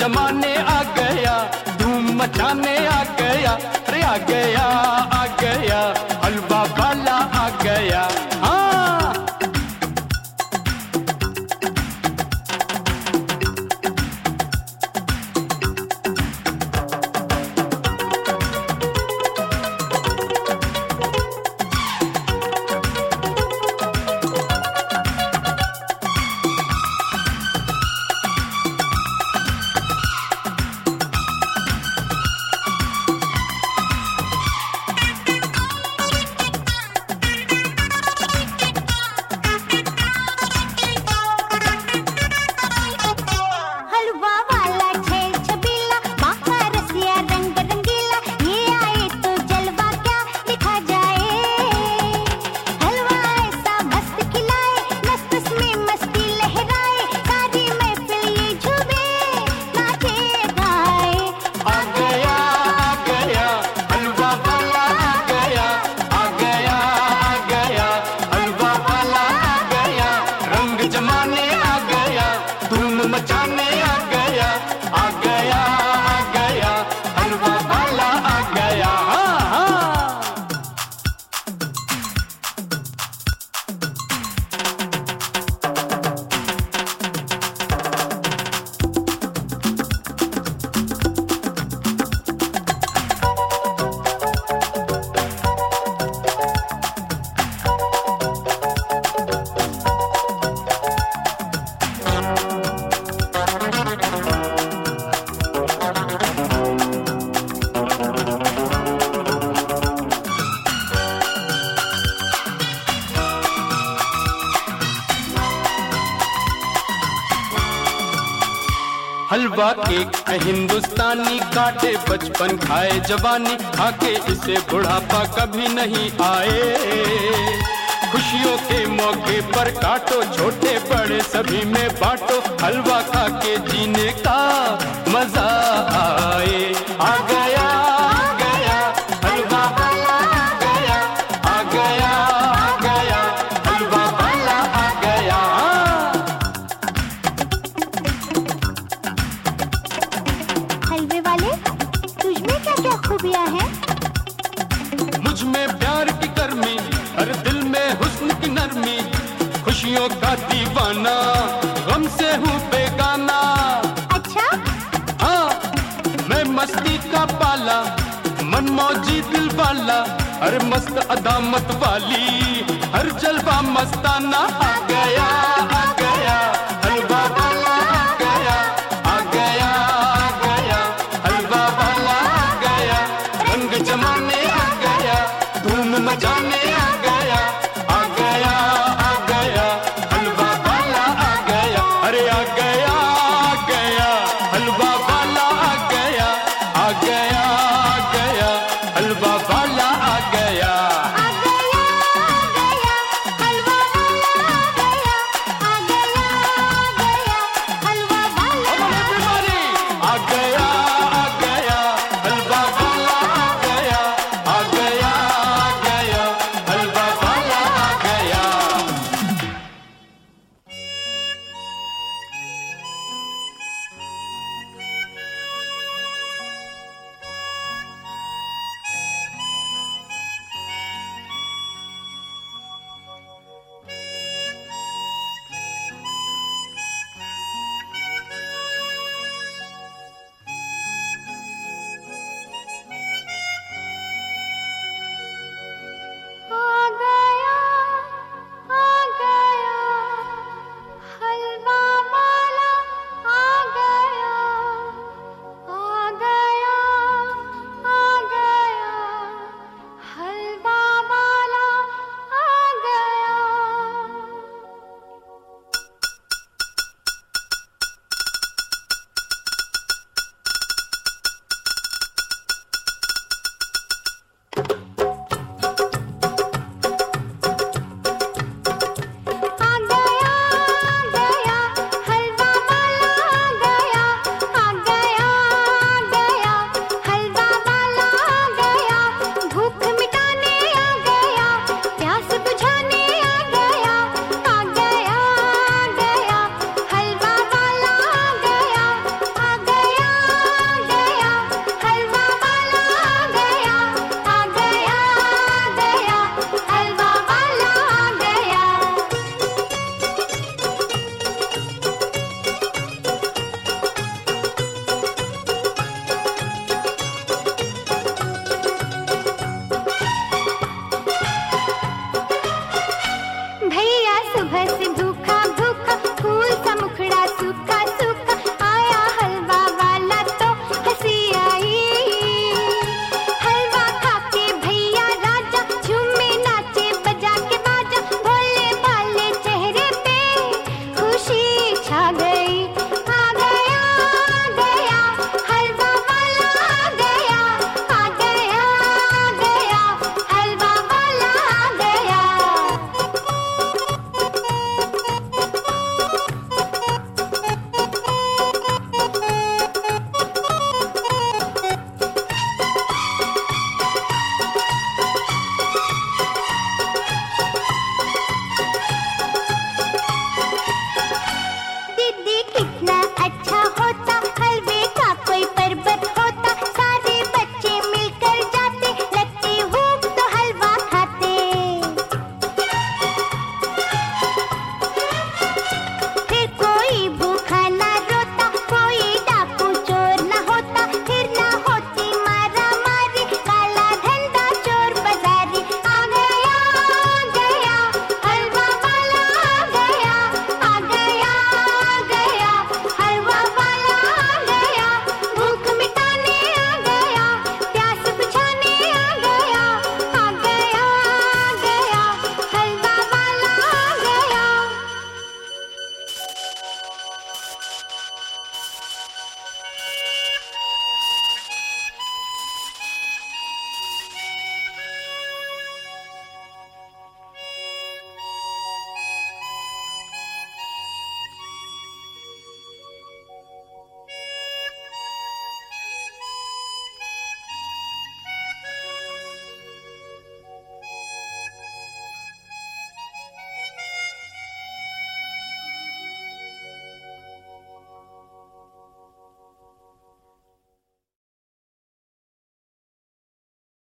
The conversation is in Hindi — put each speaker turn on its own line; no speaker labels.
जमाने आ गया, धूम मचाने आ गया, अरे आ गया आ गया, हलवा वाला आ गया। हाँ मचाने आ गया, आ गया आ गया, हलवा वाला आ गया। हाँ हाँ हलवा केक हिंदुस्तानी, काटे बचपन खाए जवानी, खाके इसे बुढ़ापा कभी नहीं आए। खुशियों के मौके पर काटो, छोटे बड़े सभी में बांटो, हलवा खा के जीने का मजा आए। आ गया आ गया, हलवा वाला आ गया, आ गया आ गया, हलवा वाला आ गया।
हलवे वाले, तुझमें क्या क्या खूबियां हैं?
मुझ में प्यार की गर्मी, हर दिल में हुस्न की नरमी, खुशियों का दीवाना, गम से हूँ बेगाना।
अच्छा?
हाँ, मैं मस्ती का पाला, मन मौजी दिल वाला, हर मस्त अदामत वाली, हर जलवा मस्ताना। आ गया आ गया, हलवा वाला आ गया, आ गया आ गया, हलवा वाला आ गया, रंग जमाने आ गया, धूम मचाने आ गया, आ गया आ गया, हलवा वाला आ गया, अरे आ गया आ गया, हलवा वाला आ गया, आ गया।